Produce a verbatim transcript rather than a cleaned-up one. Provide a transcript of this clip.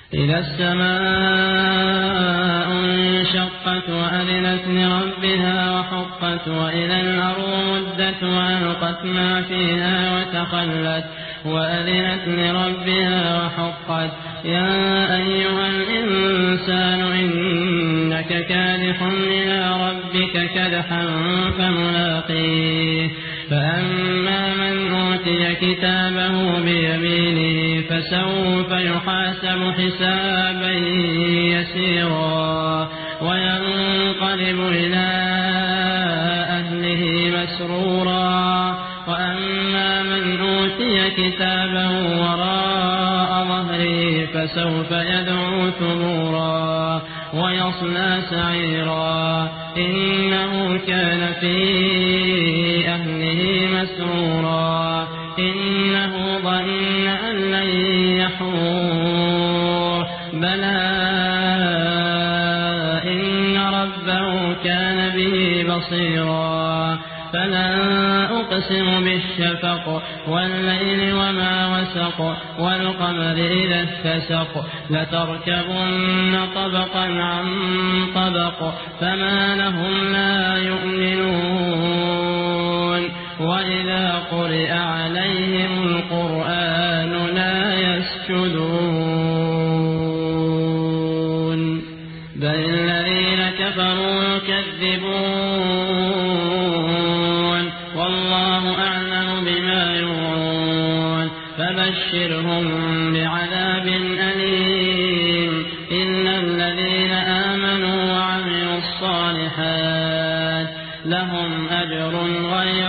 إذا السماء انشقت وأذنت لربها وحقت وإذا الأرض مدت وألقت ما فيها وتخلت وأذنت لربها وحقت يا أيها الإنسان إنك كادح إلى ربك كدحا فملاقيه فأما من أوتي كتابه بيمينه فسوف يحاسب حسابا يسيرا وينقلب إلى أهله مسرورا وأما من أوتي كتابه وراء ظهره فسوف يدعو ثبورا ويصلى سعيرا إنه كان في أهله مسرورا إنه ظن أن لن يحور بلى إن ربه كان به بصيرا فلا أقسم بالشفق والليل وما وسق والقمر إذا اتسق لتركبن طبقا عن طبق فما لهم لا يؤمنون وإذا قرئ عليهم القرآن لا يسجدون بل الذين كفروا يكذبون والله أعلم بما يوعون فبشرهم بعذاب أليم إلا الذين آمنوا وعملوا الصالحات لهم أجر غير